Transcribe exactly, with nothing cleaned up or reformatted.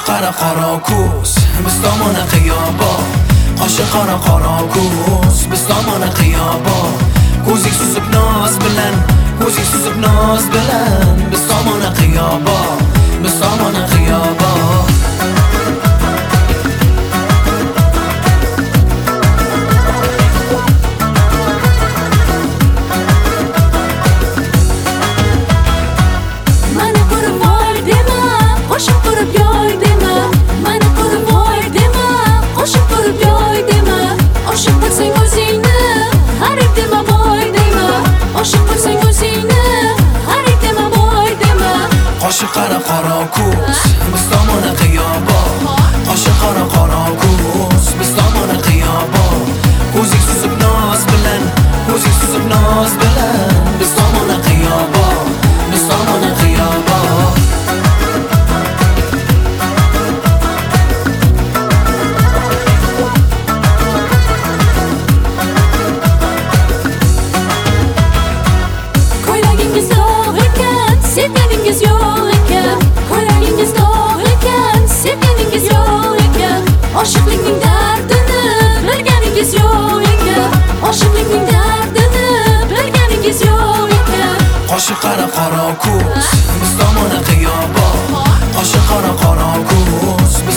qara qora ko'z biz tomona xiyobon, qoshi qora qora ko'z biz tomona xiyobon. Ko'zing suzib noz bilan, ko'zing suzib noz bilan biz tomona xiyobon, biz tomona xiyobon. Qoshi qara qora ko'z biz tomona xiyobon, qoshi qara qora ko'z biz tomona xiyobon. Ko'zing suzib noz bilan, ko'zing suzib noz bilan biz tomona xiyobon, biz tomona xiyobon. Ko'ylagingiz dog' ekan, sevganingiz yo'q ekan. Ko'ylagingiz dog' ekan, sevganingiz yo'q ekan. Oshiqlikning dardini bilganingiz yo'q ekan. Oshiqlikning dardini bilganingiz yo'q ekan. Qoshi qara qora ko'z biz tomona xiyobon, qoshi qara qora ko'z biz